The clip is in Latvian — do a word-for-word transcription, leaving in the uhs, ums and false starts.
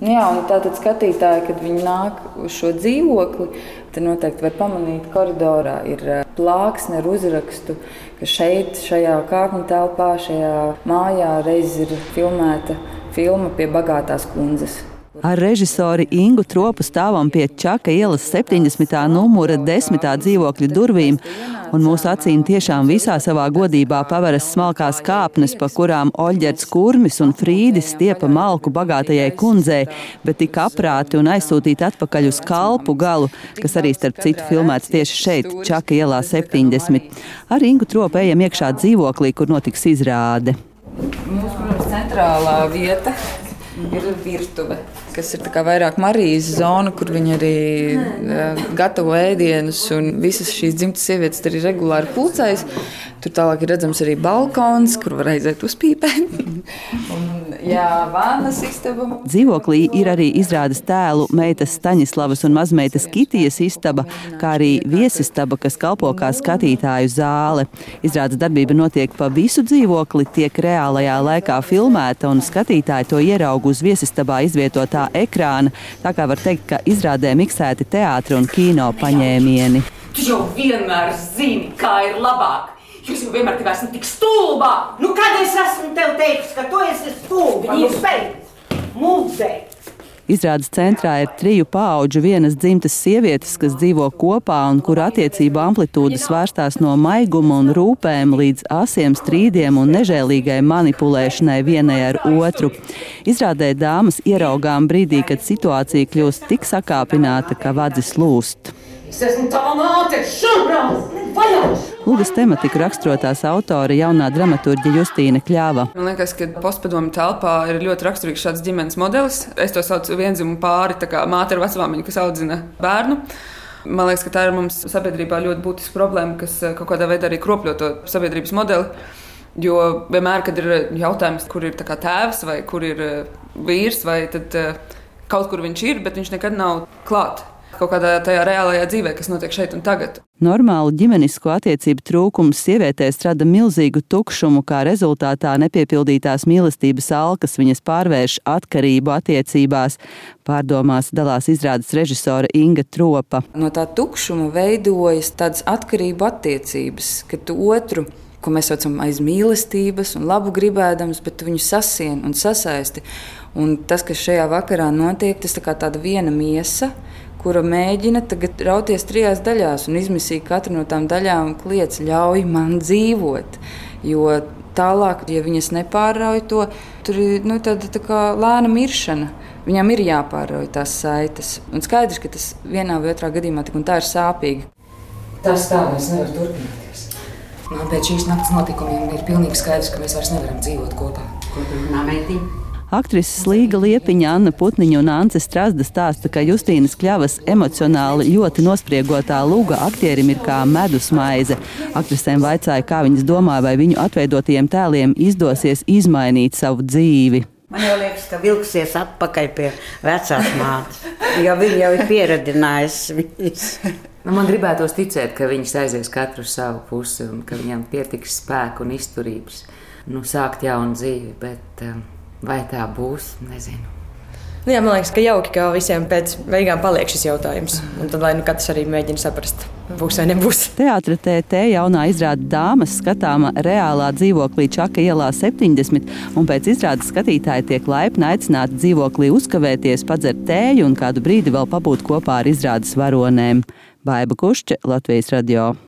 Jā, un tātad skatītāji, kad viņi nāk uz šo dzīvokli, tad noteikti var pamanīt, koridorā ir plāksne ar uzrakstu, ka šeit, šajā kāpņu telpā, šajā mājā reiz ir filmēta filma Pie bagātās kundzes. Ar režisori Ingu Tropu stāvam pie Čaka ielas septiņdesmitā numura desmitā dzīvokļa durvīm, un mūsu acīm tiešām visā savā godībā paveras smalkās kāpnes, pa kurām Oļģerts Kurmis un Frīdis stiepa malku bagātajai kundzei, bet tika aprāti un aizsūtīti atpakaļ uz Kalpu galu, kas arī starp citu filmēts tieši šeit, Čaka ielā septiņdesmit. Ar Ingu Tropu ejam iekšā dzīvoklī, kur notiks izrāde. Mūsu, protams, centrālā vieta ir virtuve, kas ir tā kā vairāk Marijas zona, kur viņi arī uh, gatavo ēdienus, un visas šīs dzimtas sievietes arī regulāri pulcējas. Tur tālāk ir redzams arī balkons, kur var aiziet uz pīpēm. un, jā, vānas istaba. Dzīvoklī ir arī izrādes tēlu meitas Staņislavas un mazmeitas Kitijas istaba, kā arī viesistaba, kas kalpo kā skatītāju zāle. Izrādes darbība notiek pa visu dzīvokli, tiek reālajā laikā filmēta, un skatītāji to ieraug uz viesistabā izvietotā ekrāna, tā kā var teikt, ka izrādē miksēti teātra un kino paņēmieni. Tu jau vienmēr zini, kā ir labāk. Jūs jau vienmēr tev esat tik stulbā. Nu, kad es esmu tev teicis, ka tu esi stulba? Nu, spēc, mūdzēt. Izrādes centrā ir triju paudžu vienas dzimtas sievietes, kas dzīvo kopā un kura attiecību amplitūda svārstās no maiguma un rūpēm līdz asiem strīdiem un nežēlīgai manipulēšanai vienai ar otru. Izrādē dāmas ieraugām brīdī, kad situācija kļūst tik sakāpināta, ka vadzis lūst. Es esmu tava māte, šurbrāns, vajāš! Lūgas tematiku raksturo tās autore jaunā dramaturģe Justīna Kļava. Man liekas, ka postpadomu telpā ir ļoti raksturīgs šāds ģimenes modelis. Es to saucu vienzimumu pāri, tā kā māte ar vecmāmiņu, kas audzina bērnu. Man liekas, ka tā ir mums sabiedrībā ļoti būtiska problēma, kas kaut kādā veidā arī kropļo to sabiedrības modeli. Jo vienmēr, kad ir jautājums, kur ir tā kā tēvs vai kur ir vīrs, vai tad kaut kur viņš ir, bet viņš nekad nav klāt. Kaut kādā tajā reālajā dzīvē, kas notiek šeit un tagad. Normālu ģimenisko attiecību trūkums sievietēs rada milzīgu tukšumu, kā rezultātā nepiepildītās mīlestības alkas viņas pārvērš atkarību attiecībās. Pārdomās dalās izrādes režisore Inga Tropa. No tā tukšuma veidojas tādas atkarību attiecības, ka tu otru, ko mēs saucam aiz mīlestības un labu gribēdams, bet tu viņu sasien un sasaisti. Un tas, kas šajā vakarā notiek, tas tā kā tāda viena miesa, kura mēģina tagad rauties trijās daļās un izmisīgi katru no tām daļām kliedz, ļauj man dzīvot. Jo tālāk, ja viņas nepārrauj to, tur ir nu, tāda tā kā lēna miršana. Viņām ir jāpārrauj tās saites. Un skaidrs, ka tas vienā vai otrā gadījumā tik un tā ir sāpīgi. Tas tā vairs nevar turpināties. Man pēc šīs naktas notikumiem ir pilnīgi skaidrs, ka mēs vairs nevaram dzīvot kopā. Ko tu runā, meitiņa? Aktrises Līga Liepiņa, Anna Putniņa un Ance Strazda stāsta, ka Justīnas Kļavas emocionāli ļoti nospriegotā luga aktierim ir kā medus maize. Aktrisēm vaicāja, kā viņas domā, vai viņu atveidotajiem tēliem izdosies izmainīt savu dzīvi. Man jau liekas, ka vilksies atpakaļ pie vecās mātes, jo viņa jau ir pieradinājusi viņas. Nu, man gribētos ticēt, ka viņas aizies katru savu pusi un ka viņam pietiks spēku un izturības. Nu, sākt jaunu dzīvi, bet um, vai tā būs, nezinu. Jā, man liekas, ka jauki, ka visiem pēc beigām paliek šis jautājums. Un tad, lai nu katrs arī mēģina saprast, būs vai nebūs. Teātra T T jaunā izrāde Dāmas skatāma reālā dzīvoklī Čaka ielā septiņdesmit, un pēc izrādes skatītāji tiek laipni aicināti dzīvoklī uzkavēties, padzert tēju un kādu brīdi vēl pabūt kopā ar izrādes varonēm. Baiba Kušče, Latvijas radio.